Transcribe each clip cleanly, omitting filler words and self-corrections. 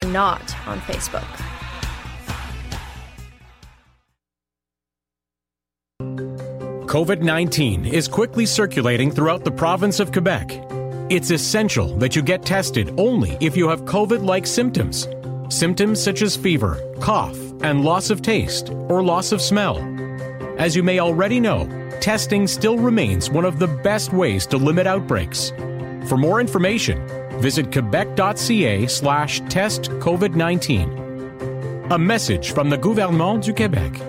not on Facebook. COVID-19 is quickly circulating throughout the province of Quebec. It's essential that you get tested only if you have COVID-like symptoms. Symptoms such as fever, cough, and loss of taste or loss of smell. As you may already know, testing still remains one of the best ways to limit outbreaks. For more information, visit quebec.ca/testcovid19. A message from the Gouvernement du Québec.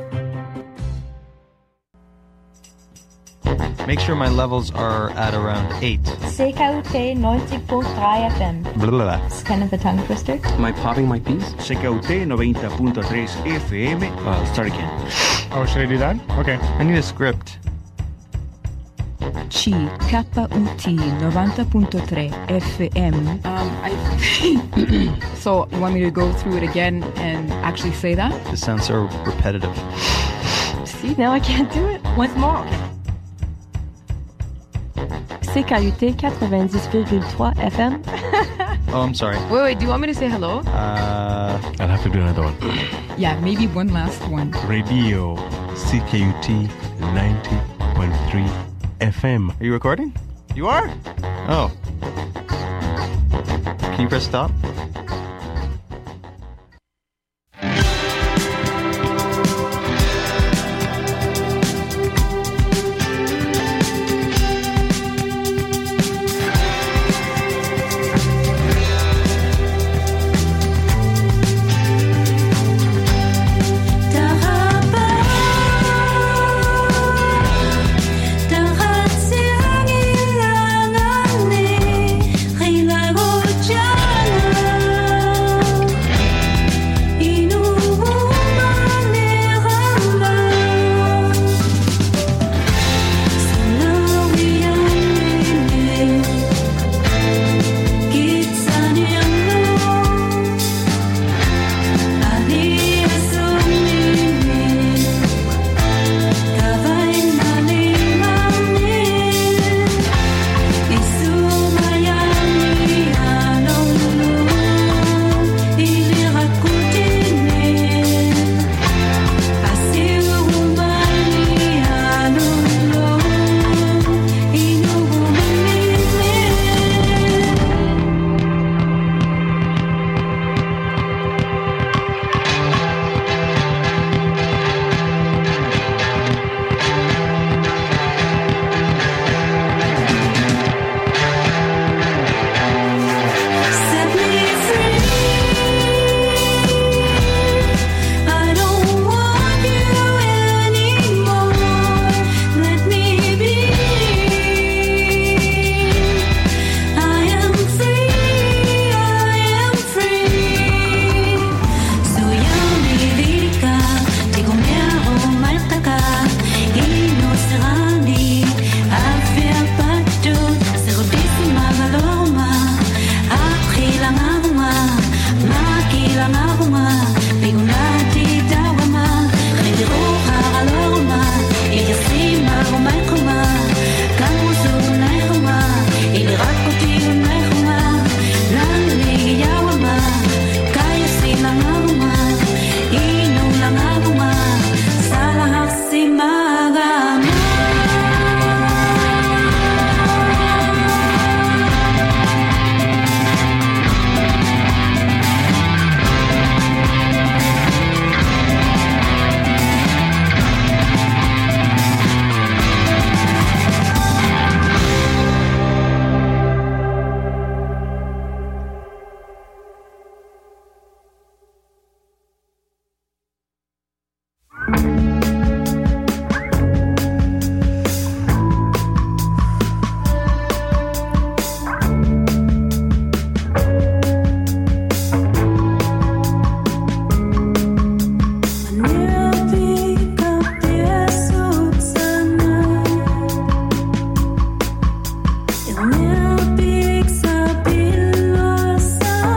Make sure my levels are at around 8. CKUT 90.3 FM. Blah, blah, blah. It's kind of a tongue twister. Am I popping my piece? CKUT 90.3 FM. Start again. Oh, should I do that? Okay. I need a script. CKUT 90.3 FM. So, you want me to go through it again and actually say that? This sounds so repetitive. See, now I can't do it. Once more. CKUT 90.3 FM. Oh, I'm sorry. Wait, do you want me to say hello? I'll have to do another one. Yeah, maybe one last one. Radio CKUT 90.3 FM. Are you recording? You are? Oh. Can you press stop?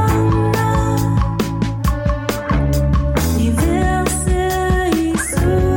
Universe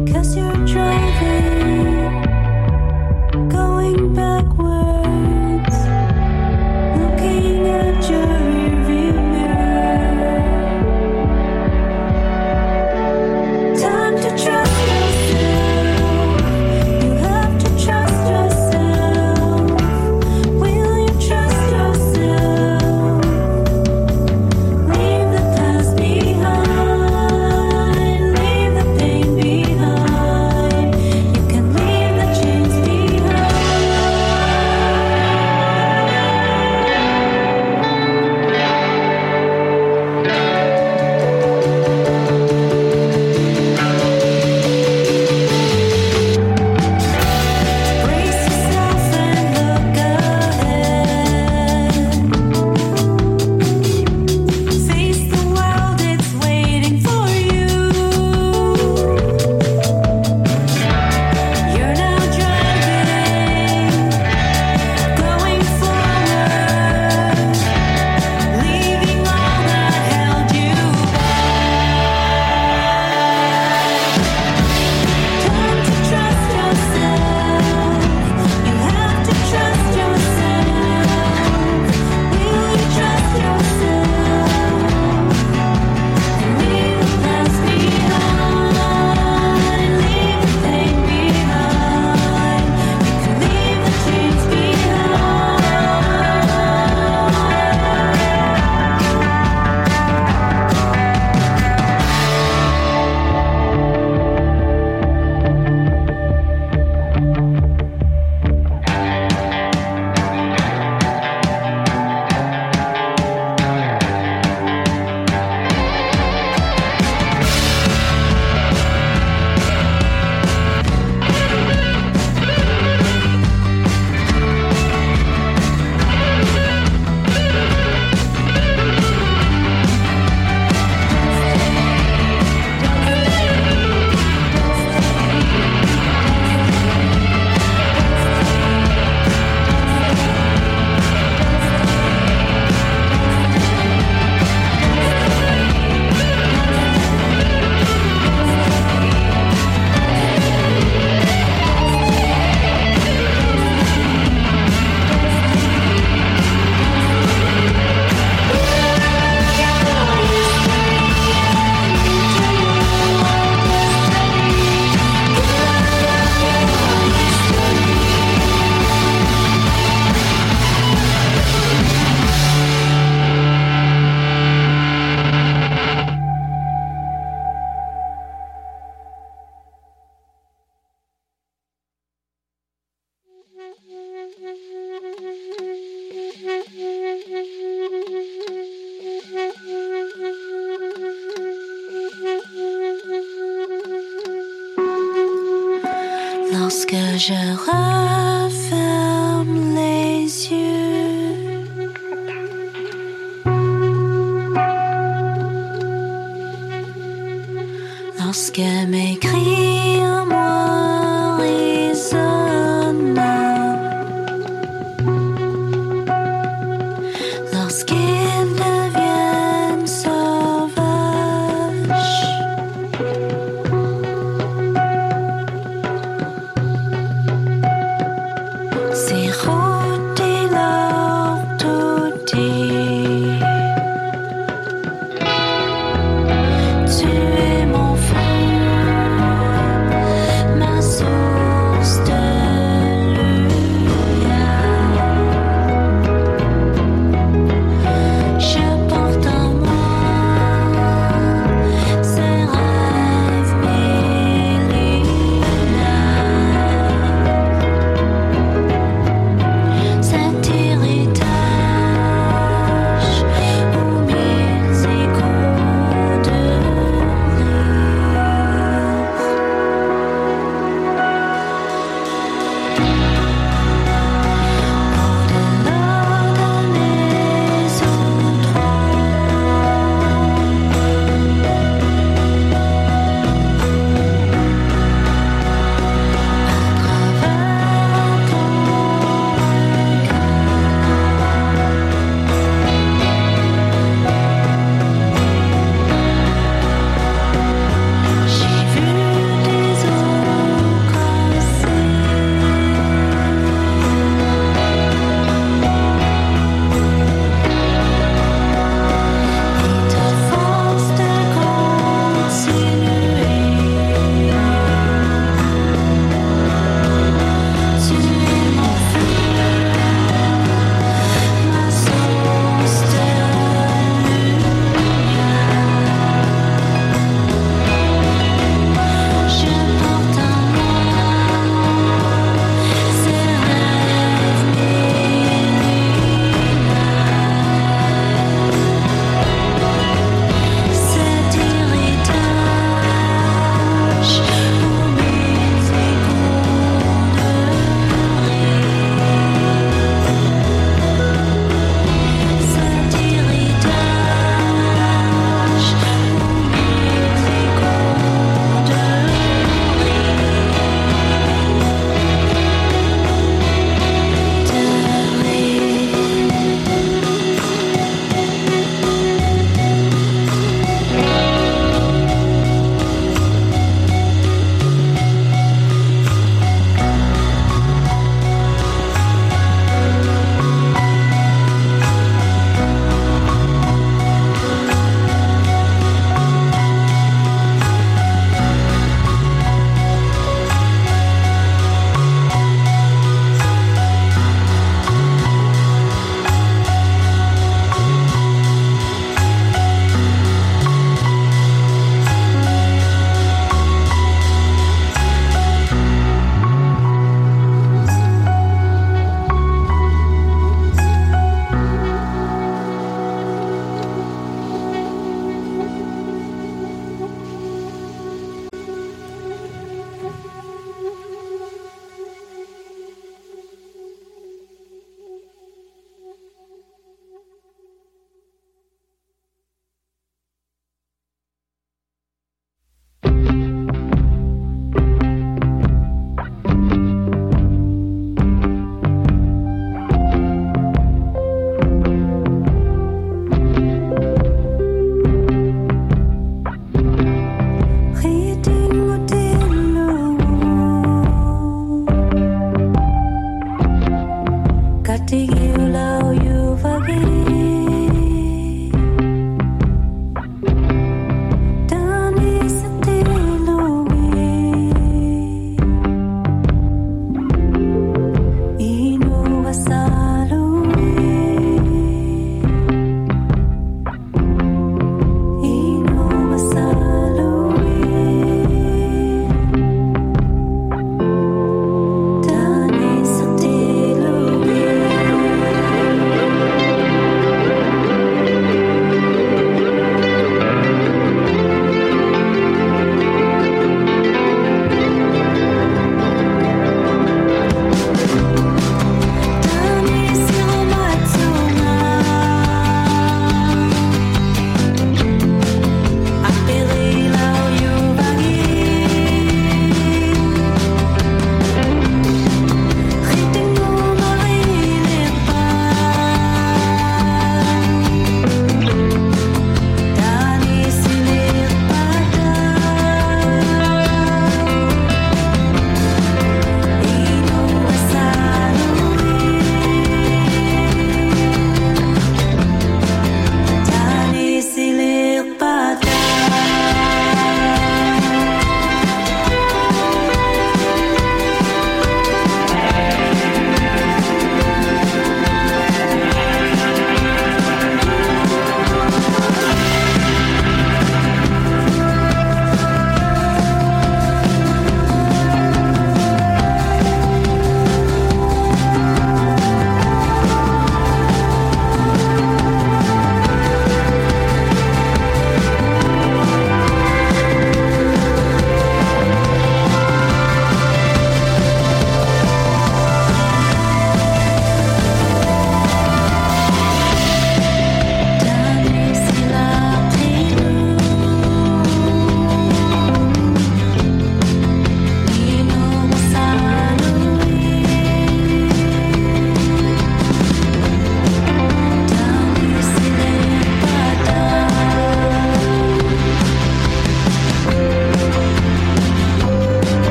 Lorsque je referme les yeux, lorsque mes cris en moi résonnent, lorsqu'ils deviennent sauvages, siroter leur douter. Tu es mon frère,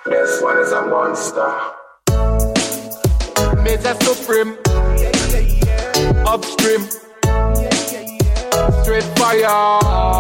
This one is a monster. Major Supreme. Upstream. Straight fire.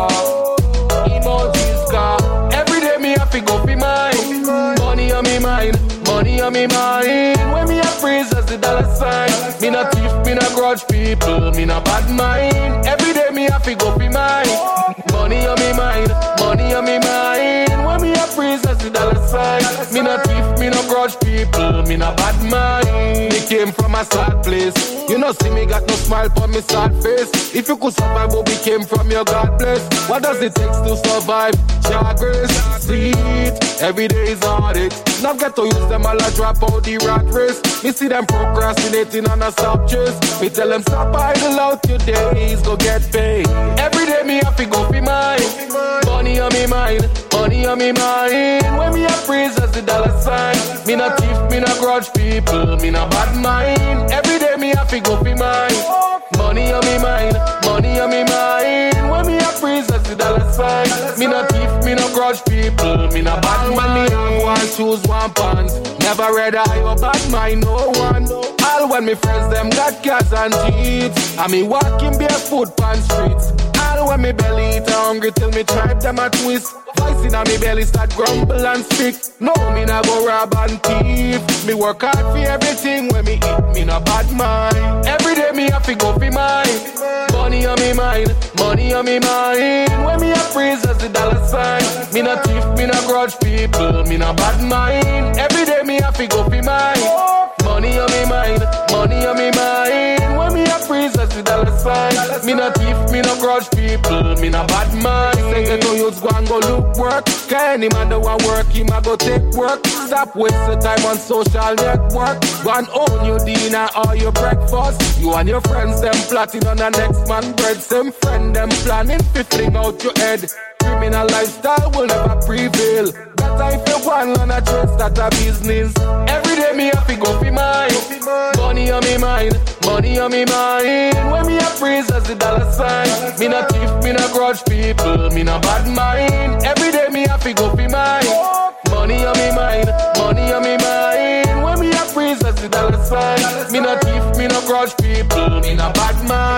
Emojis car. Every day me have to go for mine. Money on me mind. Money on me mind. When me a praise as the dollar sign. Me not thief, me not grudge people. Me not bad mind. Every day me have to go for mine. Money on me mind. Money on me mind. When me a praise as the dollar sign. Me not thief, me not grudge people. Me not bad mind. Me came from a sad place. You know see me got no smile for me sad face. If you could survive what we came from, your God bless. What does it take to survive? Your grace, sweet. Every day is heartache. Now get to use them all a drop out the rat race. Me see them procrastinating on a stop chase. Me tell them stop idle out your days, go get paid. Every day me have to go for mine. Money on me mind, money on me mind. When me a praise as the dollar sign. Me not thief, me not grudge people, me not bad mind. Every day me have to go for mine. Money on me mind, money on me mind. When me a praise as the dollar sign. Me not thief, me not grudge people, me not bad mind. Me have one shoes, one pants. Never read I or bad mind, no one. All when me friends them got cars and jeeps. And me walking barefoot on streets. All when me belly eat hungry till me tribe them a twist. Voice in a me belly start grumble and speak. No, me not go rob and thief. Me work hard for everything when me eat, me not bad mind. Every day me have to go for mine. Money on me mind, money on me mind. When me a praise as the dollar sign. Me not thief, me not grudge people, me not bad mind. Every day me have to go for mine. Money on me mind, money on me mind. When me a praise as the dollar sign. Me not thief, me not grudge people, me not bad mind. Say get no youths go and go look work. Cause any man that want work, he ma go take work. Stop wasting time on social network. Go and own your dinner or your breakfast. You and your friends them plotting on the next man bread. Same friend them planning to fling out your head. Criminal lifestyle will never prevail. Better if you want on a trade, start a business. Every day me have to go for mine. Money on me mind, money on me mind. When me a praise as the dollar sign. Me not thief, me not grudge people, me not bad mind. Every day me have to go for mine. Money on me mind, money on me mind. When me a praise as the dollar sign. Me not thief, me not grudge people, me not bad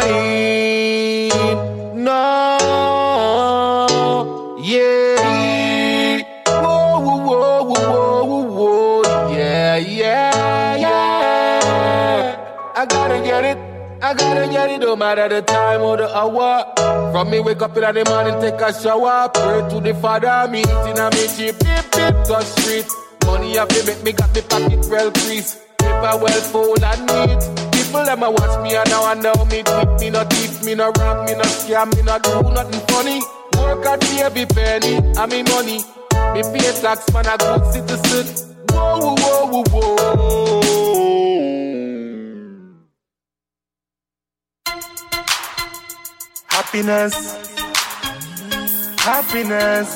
mind. No, yeah. Whoa, whoa, whoa, whoa, whoa, whoa, yeah, yeah, yeah. I gotta get it, no matter the time or the hour. From me wake up in the morning, take a shower, pray to the Father, me eating a me cheap, beep, beep, touch street. Money have to make me got me pocket well crease. Paper well full and neat. People them a watch me and now me tweet. Me no thief, me no rob, me no scam, me no do nothing funny. Work hard for every penny, and me money. Me pay tax, man, a good citizen. Whoa, whoa, whoa, whoa, whoa. Happiness, happiness.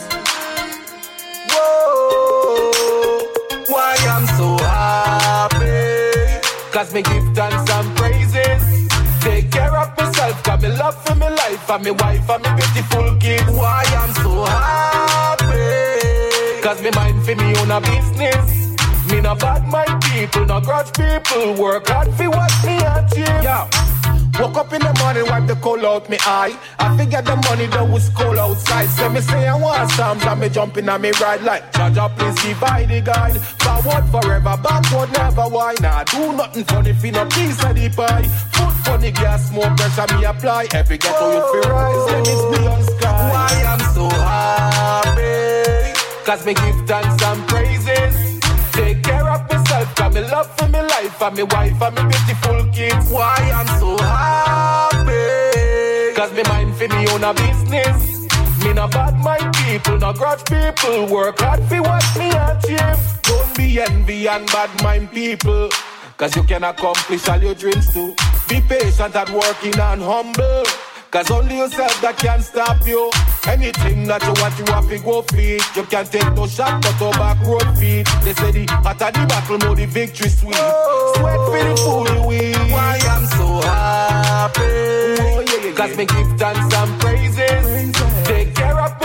Whoa, why I'm so happy? Cause me give thanks and praises. Take care of myself, got me love for my life, and my wife, and my beautiful kids. Why I'm so happy? Cause me mind for me own a business. Me no bad mind people, no grudge people. Work hard for what me achieve. Yeah. Woke up in the morning, wipe the coal out me eye. I figure the money that was cold outside. So me say I want some, and me jumping on me ride like Jaja, please give I the guide. Forward forever, backward never. Why not? Do nothing funny, feel no piece of the pie. Foot funny gas, more pressure me apply. Every ghetto you feel rise, limits beyond sky. Why I'm so happy? Cause me give thanks and praises. Take care of myself, got me love for me life, and me wife, and me beautiful kids. Why I'm so happy? Cause me mind for me own a business. Me no bad mind people, no grudge people. Work hard for what me achieve. Don't be envy and bad mind people. Cause you can accomplish all your dreams too. Be patient at working and humble. Cause only yourself that can stop you. Anything that you want, you have to go feed. You can't take no shot, but no back road feed. They say the hotter the battle, more the victory sweet. Sweat for the fool you eat. Why I'm so happy? Cause me give thanks and praises. Take care of myself,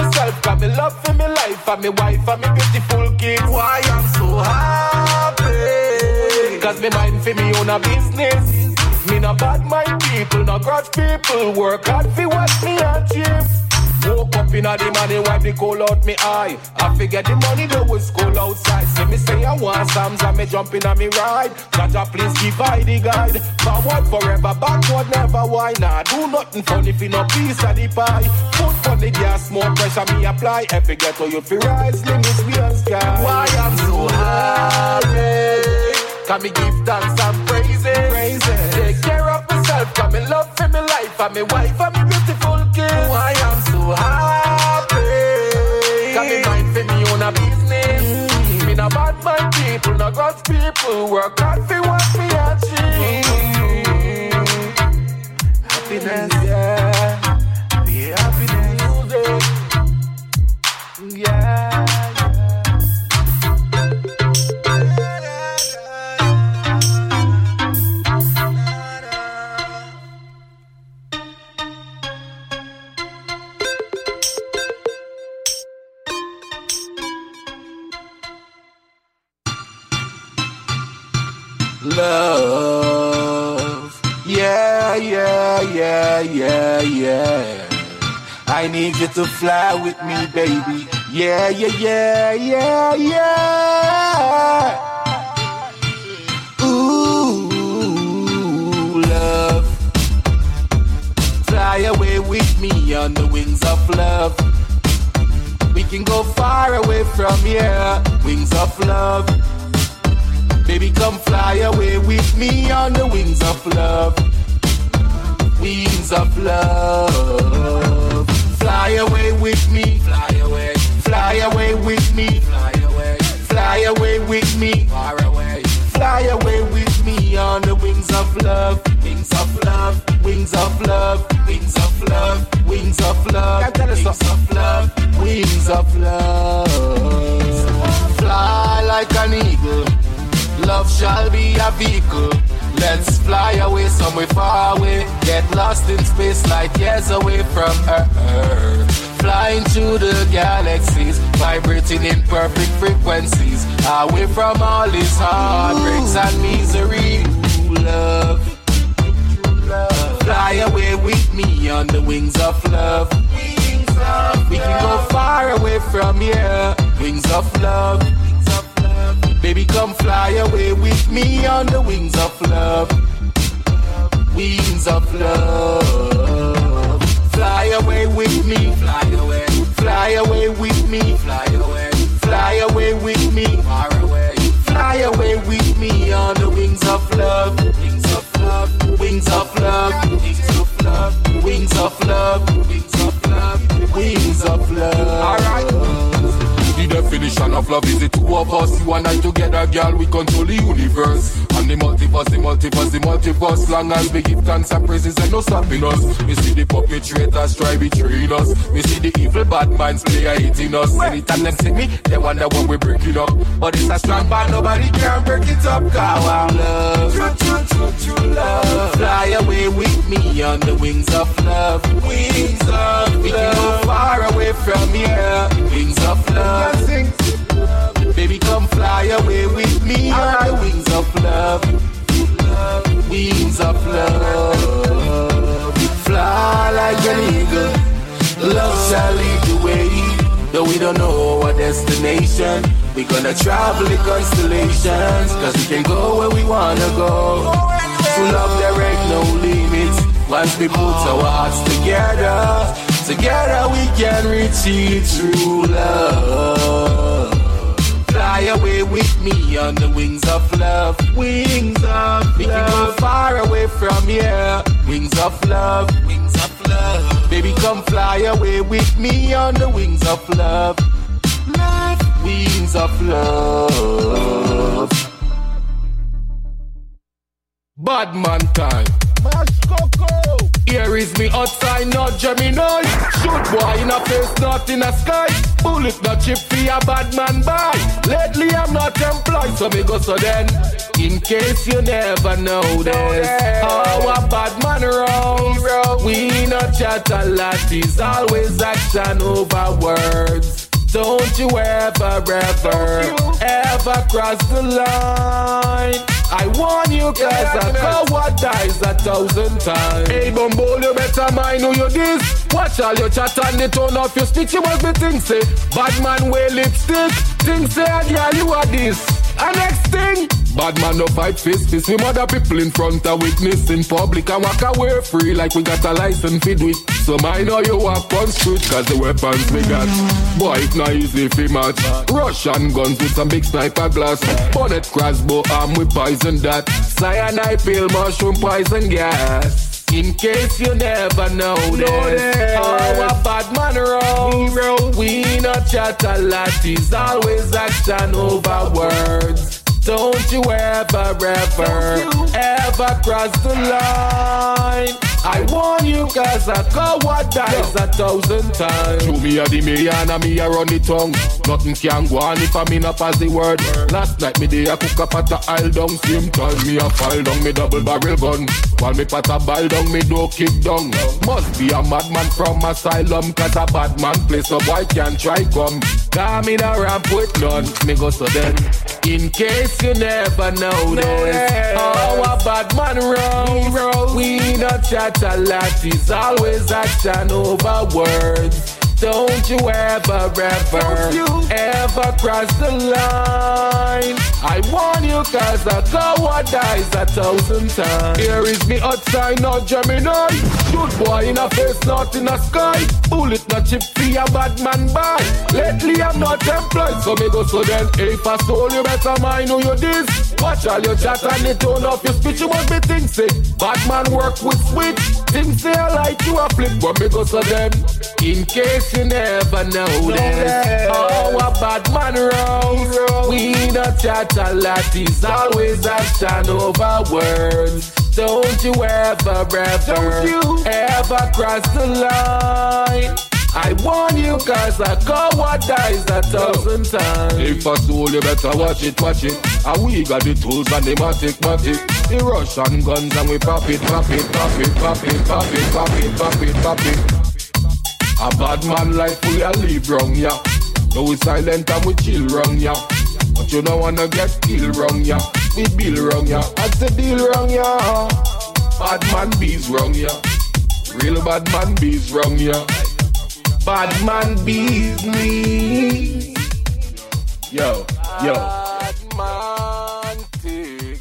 Got me love for me life, and me wife, and me beautiful kids. Why I'm so happy? Cause me mind for me own a business. Me no bad mind people, no grudge people. Work hard for what me achieve. Woke up in the morning, wipe the cold out me eye. I forget the money, though was cold outside. See me say I want some, and me jump in on me ride. Jaja, please give I the guide. Forward forever, backward never. Why not? Do nothing funny if you no piece of the pie. Put on the gas, more pressure me apply. Every ghetto you feel rise, limits we on sky. Why I'm so happy? Can me give thanks and praises. Take care of myself, can me love for me life, and me wife, and me beautiful kids. Why I'm so happy? Can me mind for me own a business. Me no bad mind people, no God's people. Work hard for what me achieve. Happiness, yeah. Be happiness, yeah. Love, yeah, yeah, yeah, yeah, yeah. I need you to fly with me, baby. Yeah, yeah, yeah, yeah, yeah. Ooh, love. Fly away with me on the wings of love. We can go far away from here. Wings of love. Baby, come fly away with me on the wings of love. Wings of love. Fly away with me. Fly away. Fly away with me. Fly away. Fly away with me. Far away. Fly away with me on the wings of love. Wings of love. Wings of love. Wings of love. Wings of love. Wings of love. Wings of love. Fly like an eagle. Love shall be a vehicle. Let's fly away somewhere far away. Get lost in space light years away from Earth. Flying through the galaxies, vibrating in perfect frequencies. Away from all these heartbreaks and misery. Love. Fly away with me on the wings of love. We can go far away from here. Wings of love. Baby, come fly away with me on the wings of love. Wings of love. Fly away with me. Fly away. Fly away with me. Fly away. Fly away with me. Far away. Fly away with me on the wings of love. Wings of love. Wings of love. Wings of love. Wings of love. Wings of love. Wings of love. All right. The definition of love is the two of us. You and I together, girl, we control the universe. And the multiverse, the multiverse, the multiverse. Long as we give thanks and praises, and no stopping us. We see the perpetrators try betraying us. We see the evil bad minds play hating us. Anytime them see me, they wonder when we break it up. But it's a strong band, nobody can break it up. Cause I'm love, true, true, true, true love. Fly away with me on the wings of love. Wings of love. We can go far away from here. Wings of love. Baby, come fly away with me on the wings of love. Wings of love. Fly like an eagle. Love shall lead the way. Though we don't know our destination, we gonna travel in constellations. Cause we can go where we wanna go. To love there ain't no limits. Once we put our hearts together, together we can reach true love. Fly away with me on the wings of love. Wings of love. We can go far away from here. Wings of love. Wings of love. Baby, come fly away with me on the wings of love. Love. Wings of love. Bad man time. Here is me outside, not Gemini. Shoot boy in a face, not in a sky. Bullet not chip for a bad man buy. Lately I'm not employed, so me go so then. In case you never notice, how a bad man rolls. We not chat a lot, it's always action over words. Don't you ever cross the line. I warn you, cause a coward dies 1,000 times. Hey, Bumble, you better mind who you this. Watch all your chat and the tone of your speech. You must be think say, bad man wear lipstick. Think say, yeah, you are this. And next thing, bad man no fight fist. We mother people in front of witness in public and walk away free like we got a license to do it. So mind how you walk on street, cause the weapons we got. Boy, it not easy fi match. Russian guns with some big sniper glass. Bonnet crossbow arm with poison that. Cyanide pill, mushroom poison gas. In case you never notice, how a bad man rolls. We not chat a lot, it's always action over words. Don't you ever cross the line. I warn you, cause a coward dies 1,000 times. To me a the million and me a run the tongue. Nothing can go on if I mean up as the word. Last night me day a cook up at a aisle down. Same time me a file down me double barrel gun. While me pat a ball down me do kick down. Must be a madman from asylum, cause a bad man place so boy can try come. Come in a ramp with none, me go so then. In case you never notice, how a bad man rolls. We not chat a lot, it's always action over words. Don't you ever cross the line. I warn you, cause a coward dies 1,000 times. Here is me outside, not Gemini. Shoot boy in a face, not in a sky. Bullet not chip for a bad man buy. Lately I'm not employed, so me go so then. If I stole you, better mind who you this. Watch all your chat and the tone of your speech. You must be think say, bad man work with switch. Think say I like you a flip, but me go so then. In case you never notice, how a bad man rolls. We not chat a lot, it's always action over words. Don't you ever cross the line. I warn you, cause a coward dies 1,000 times. If I stole you better watch it. And we got the tools and the matic. The Russian guns and we pop it. A bad man life we a live wrong, yeah. No we silent and we chill wrong, yeah. But you don't wanna get killed wrong, yeah. We bill wrong, yeah. That's the deal wrong, yeah. Bad man bees wrong, yeah. Real bad man bees wrong, yeah. Bad man bees me. Yo. Bad man thing.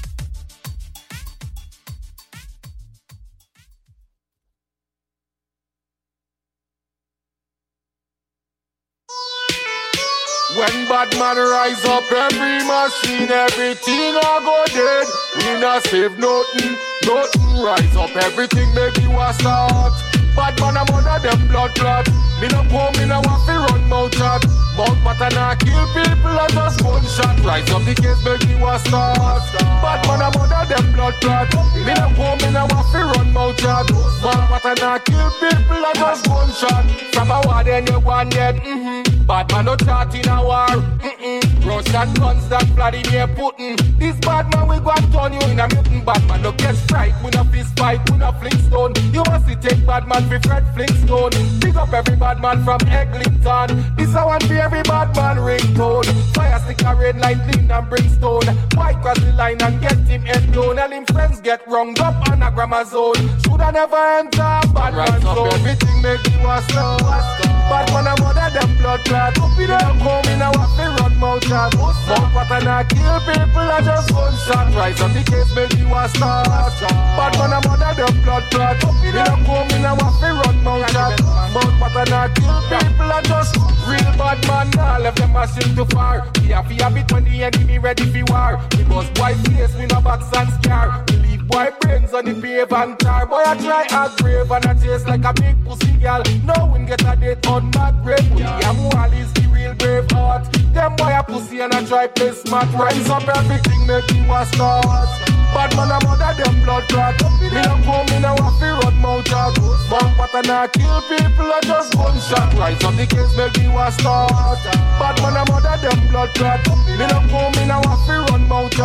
When bad man rise up, every machine, everything a go dead. We not save nothing rise up, everything make you a start. Bad man a mother them blood clot. Me no go, me no want fi run mouth chat. Mouth pattern a kill people a just gunshot. Rise up the case make you a start. Bad man a mother them blood clot. Me no go, me no want fi run mouth chat. Mouth pattern a kill people a just gunshot. From a war then you one dead. Bad man no chat in a war. Russian guns that Vladimir Putin. This bad man we go and turn you in a mutant. Bad man no get strike, we no fist fight, we no fling stone. You must take bad man for Fred Flintstone. Pick up every bad man from Eglinton. This I want for every bad man ringtone. Fire stick a red light, lean and brimstone. White cross the line and get him head blown. And him friends get wrong up on a grammar zone. Shoulda never enter bad man zone. Everything make you a slow. Bad man a mother them blood clot. Up in them home in a waffy run mouth chat. Mouth pattern a kill people a just gunshot. Rise up the case make you a start. Bad man a mother them blood clot. Up in them home in a waffy run mouth chat. Mouth pattern a kill people a just real bad man. Now left them machine too far. We have it when the enemy ready for war. We must boy face we no box and scar. We leave boy brains on the pave and tar. Boy I try act brave and I chase like a big pussy girl. No one get a date on mad grave. William Wallace the real brave heart. Them boy a pussy and I try play smart. Rise up everything make you a start. Bad man a mother them blood clot. Me no go, me no want fi run mouth chat. Mouth pattern a kill people a just gunshot. Rise up the case make you a start. Bad man a mother them blood clot. Me no go, me no want fi run mouth chat.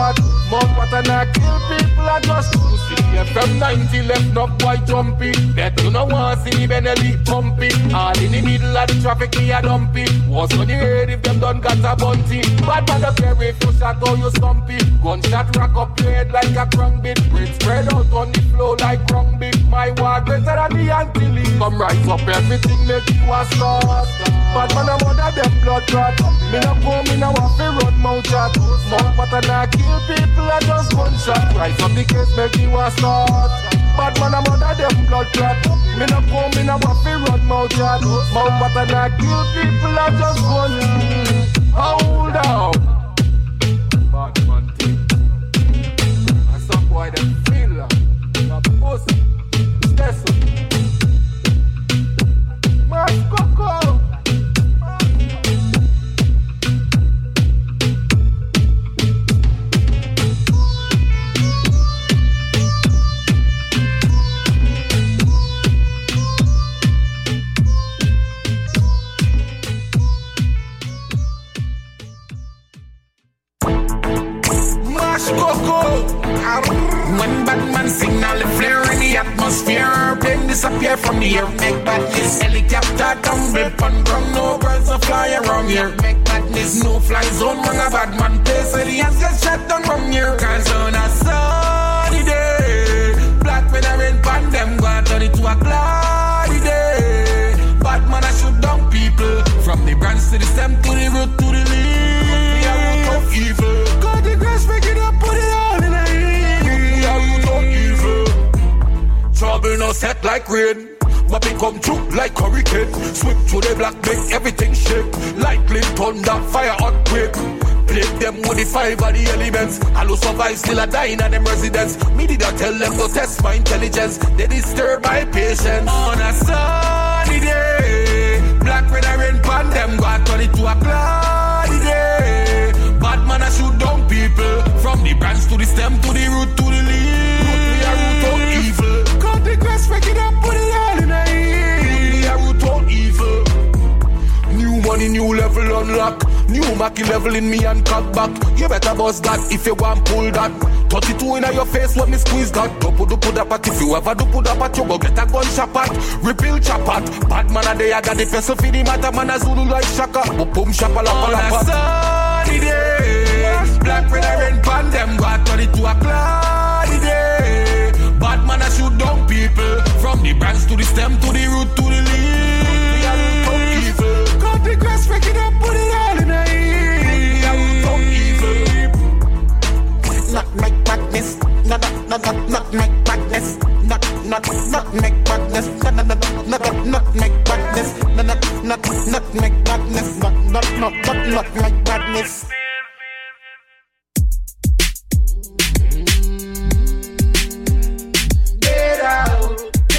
Mount water not kill people, I just to see FM 90 left not quite jumpy. That you know want see me Benelli pumpy. All in the middle of the traffic me a dumpy. What's on the head if them done got a bunty? Bad man up here if you shot or you stumpy. Gunshot rock up your head like a crumb bit. Red spread out on the floor like crumb bit. My war better than the anti-leaf. Come rise up everything make you a start. Bad man a mother them blood clot. Me no go, me no want to run mouth chat. Mount water not kill people, I just gunshot. Rise up the case make you a start. Bad man a mother them blood clot. Me no go, me no want to run mouth chat. Mount water not kill people, I just gunshot. Hold on. Bad man thing. And some boy them feel like pussy. That's it. Mas Coco. When Batman signal the flare in the atmosphere, plane disappear from the air. Make badness, helicopter tumble upon ground. No birds will fly around here. Make badness, no fly zone. When a Batman place, so the hands get shut down from here. Cause on a sunny day, black weather and pan them go and turn it to a cloudy day. Batman I shoot down people from the branch to the stem to the root to the leaf. We are root of evil. God the grass, make it up, put it all in a trouble no set like rain, but become true like hurricane. Sweep through the black, make everything shake. Lightning, thunder, fire, earthquake. Plague them with the five of the elements. I will survive, still a dying in them residents. Me did not tell them to test my intelligence. They disturb my patience. On a sunny day, black weather and pan them go and turn it to a cloudy day. Bad man I shoot down people from the branch to the stem to the root to the leaf. We are root of evil. Cut the grass, break it up, put it all in a heap. We are root of evil. New money, new level unlock. New Mackie level in me and cut back. You better bust that if you want pull that. 32 in your face when me squeeze that. Dupu da pat, if you ever dupu da pat, you go get a gunshot pat. Repeal chapat. Bad man a day, I got the pencil for the matter. Man a Zulu like Shaka. Boom shapa la pa. On a sunny day, black weather and pan them go and turn it to a cloudy day. Bad man a shoot down people from the branch to the stem to the root to the leaf. We are root of evil. Cut the grass, break it up, put it all in a heap. We are root of evil. Not make badness, not make badness, not make badness, not make badness, not make badness, not make badness. Get out.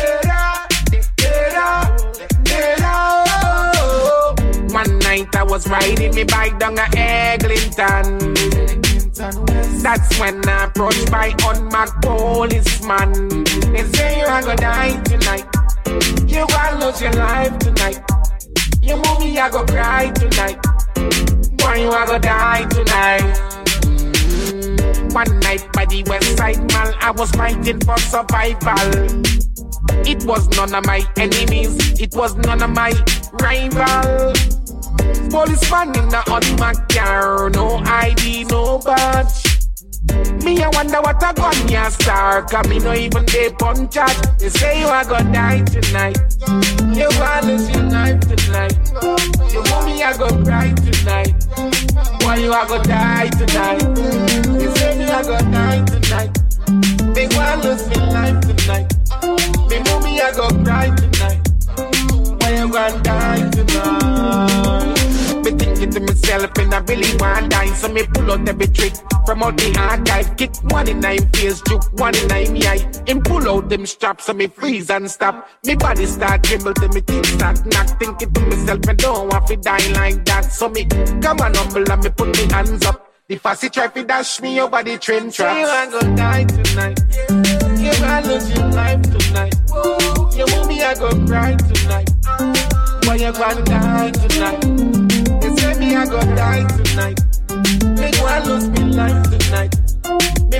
One night I was riding me bike down a Eglinton. That's when I approached by unmarked policeman. They say you are gonna die tonight. You gonna lose your life tonight. You movie I go cry tonight. Boy, you are gonna die tonight. One night by the West Side Mall, I was fighting for survival. It was none of my enemies, it was none of my rivals. Policeman in the unmarked car, no ID, no badge. Me I wonder what a gun ya star, cause me no even they punch charge. They say you are gonna die tonight. You gonna lose your life tonight. Your mommy I gonna cry tonight. Why you are gonna die tonight? They say me I gonna die tonight. They gonna lose your life tonight. Me mommy I gonna cry tonight. Why you gonna die tonight? Me thinking to myself and I really want to die. So me pull out every trick from out the archive. Kick 1 in 9 face, juke 1 in 9 me eye. And pull out them straps so me freeze and stop. Me body start tremble till me teeth start knock. Thinking to myself I don't want to die like that. So me come on humble and me put me hands up. The fussy try to dash me over the train tracks. You ain't gonna die tonight. You gonna lose your life tonight. Your mommy I gonna cry tonight. Why you gonna die tonight? They say me I gonna die tonight. Me gonna lose me life tonight.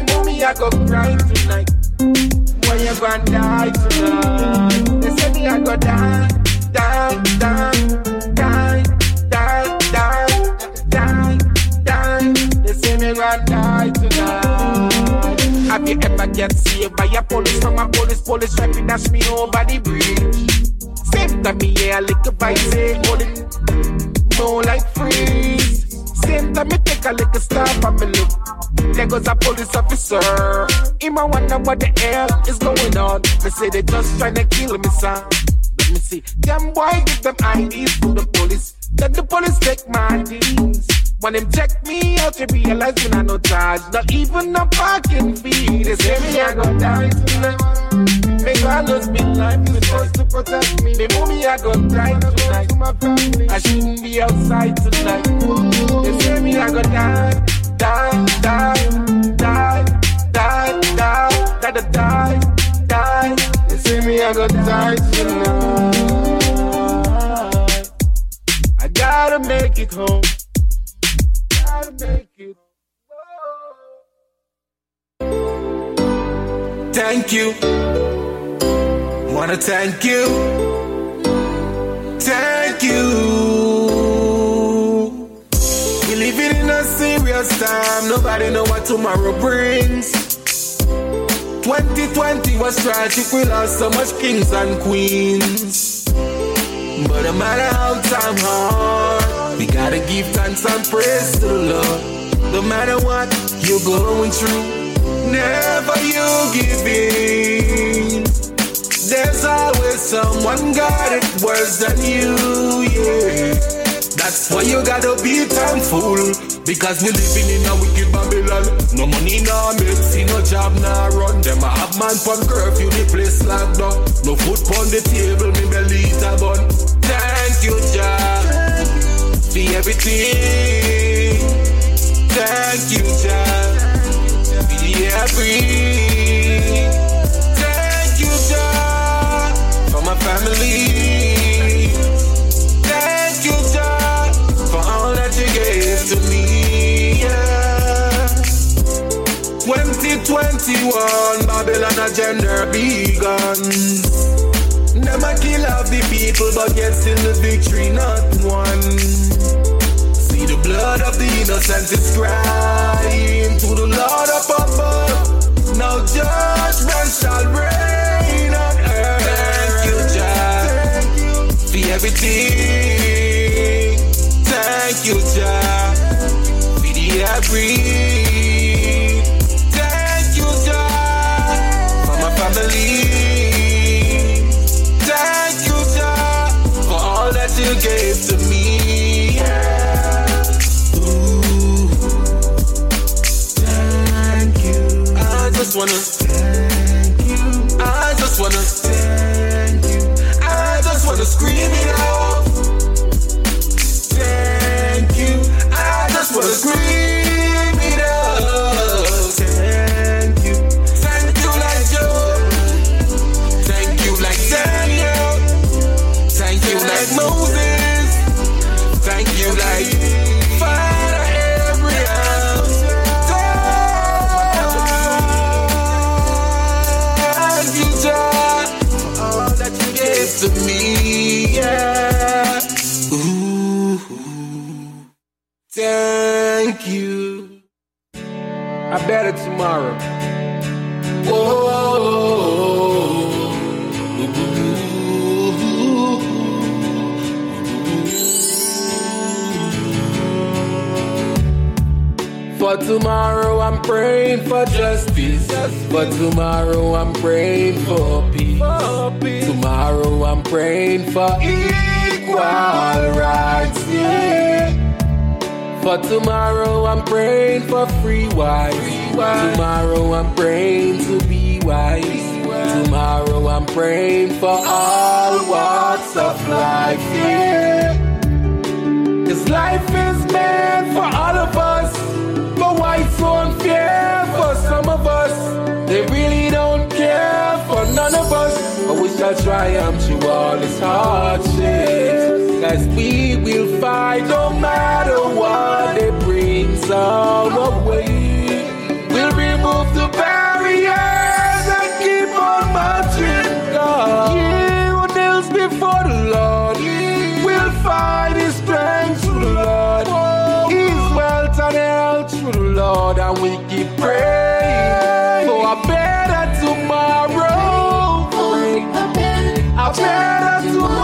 I go cry tonight. When you gonna die tonight? They say me I go die, die, die, die, die, die, die, die. They say me gonna die tonight. Have you ever get saved by a police from a police trying to dash me over the bridge? Same time me hear a little vibe say hold it, more like freeze. Same time me take a little stop and me look. There goes a police officer. Him a wonder what the hell is going on. They say they just trying to kill me, son. Let me see. Them boy give them IDs to the police. Then the police take my IDs. When them check me out, they realize me not no charge. Not even a parking fee. They say me I go die tonight. May God lose me life, He's supposed to protect me. They move me I go die tonight. To my family, I shouldn't be outside tonight. They say me I go die, die, die, die, die, die, die, die, die. They say me I go die tonight. I gotta make it home. Gotta make it home. Thank you. Wanna thank you. Thank you. We living in a serious time. Nobody know what tomorrow brings. 2020 was tragic. We lost so much kings and queens. But no matter how time hard, we gotta give thanks and praise to the Lord. No matter what you're going through, never you give in. There's always someone got it worse than you, yeah. That's why you gotta be thankful, because we living in a wicked Babylon. No money, no medicine, no job, no run. Them a have man pon curfew, the place locked down. No food pon the table, me belly eat a bun. Thank you, Jah, for everything. Thank you, Jah, for the air I breathe. Thank you, Jah, for my family. Thank you, Jah, for all that you gave to me, yeah. 2021, Babylon agenda begun. Them a kill off the people, but yet still the victory not won. See the blood of the innocent is crying to the Lord up above. Now judgment shall reign on earth. Thank you, Jah, for everything. Thank you, Jah, for the air I breathe. Thank you, Jah, for my family. Thank you, Jah, for all that you gave to me, yeah. Ooh, thank you. I just wanna thank you. I just wanna thank you. I just wanna scream it out. Thank you. I just wanna scream it out. Thank you. Thank you like Joe. Thank you like Daniel. Thank you like Moses. Thank you like Father Abraham. Thank you, Jah, for all that you gave to me, yeah. Ooh, thank you. I better tomorrow. For tomorrow I'm praying for justice. For tomorrow I'm praying for peace. Tomorrow I'm praying for equal rights, yeah. For tomorrow I'm praying for free wives. Tomorrow I'm praying to be wise. Tomorrow I'm praying for all walks of life, yeah. 'Cause life is meant for all of us, but why it's so unfair for some of us? They really don't care for none of us. But we shall triumph through all this hardship, 'cause we will fight no matter what it brings our way. We'll remove the bad and we keep praying for a better tomorrow. A better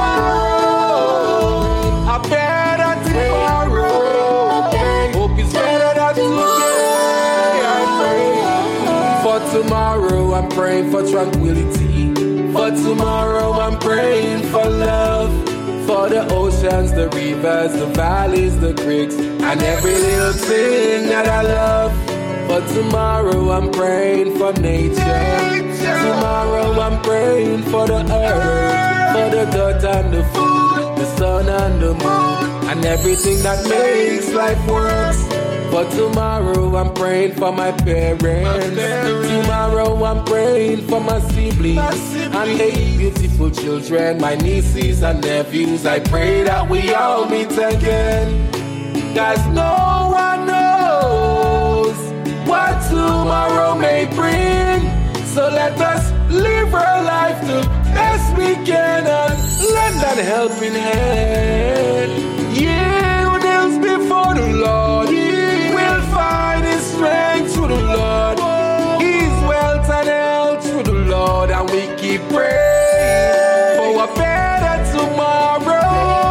tomorrow. A better tomorrow. Hope is better than today. I'm praying for tomorrow. I'm praying for tranquility. For tomorrow, I'm praying for love. For the oceans, the rivers, the valleys, the creeks, and every little thing that I love. For tomorrow, I'm praying for nature. Tomorrow, I'm praying for the earth, for the dirt and the food, the sun and the moon, and everything that makes life works. For tomorrow, I'm praying for my parents. Tomorrow, I'm praying for my siblings and 8 beautiful children, my nieces and nephews. I pray that we all meet again. 'Cause no one knows what tomorrow may bring. So let us live our life the best we can and lend a helping hand. Yeah, who kneels before the Lord? We'll find his strength through the Lord. His wealth and health through the Lord. And we keep praying for a better tomorrow.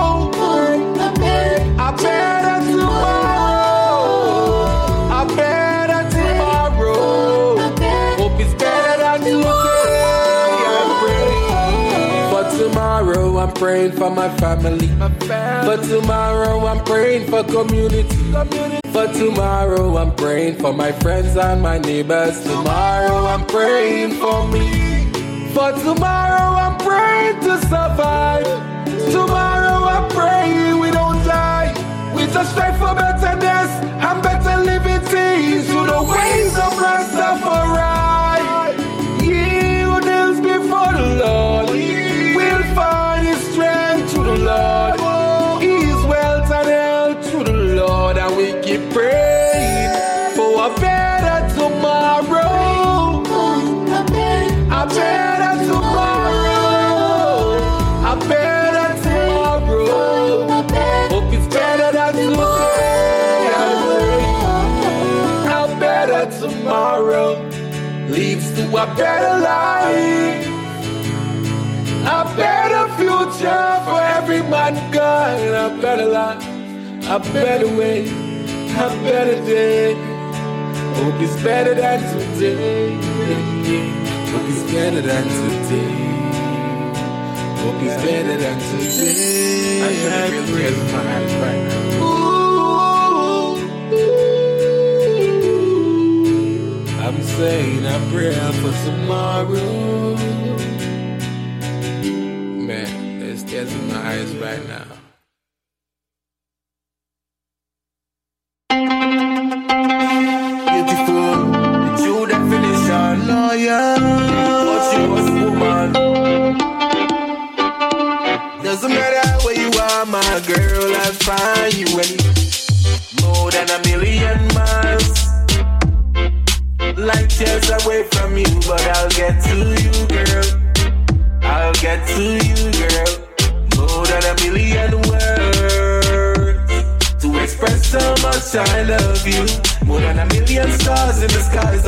A better tomorrow. A better tomorrow. Hope it's better than today. I'm praying for tomorrow. I'm praying for my family. For tomorrow, I'm praying for community. For tomorrow, I'm praying for my friends and my neighbors. Tomorrow, I'm praying for me. For tomorrow, I'm praying to survive. Tomorrow, I'm praying we don't die. We just strive for betterness and better living things through the ways of Rastafari. He who kneels before the Lord will find his strength through the Lord. His wealth and health through the Lord. And we keep praying for a better tomorrow. A better tomorrow. A better tomorrow. Hope it's better than today. A better tomorrow leads to a better life. A better future for every mankind. A better life, a better way, a better day. Hope it's better than today. Hope it's better than today. Hope it's better than today. I should have been raising my hands right now. I'm saying a prayer for tomorrow. Man, there's tears in my eyes right now. Beautiful, true definition, lawyer. But she was a woman. Doesn't matter where you are, my girl, I'll find you more than a million miles. Light years away from you, but I'll get to you, girl. I'll get to you, girl. More than a million words to express how much I love you. More than a million stars in the skies.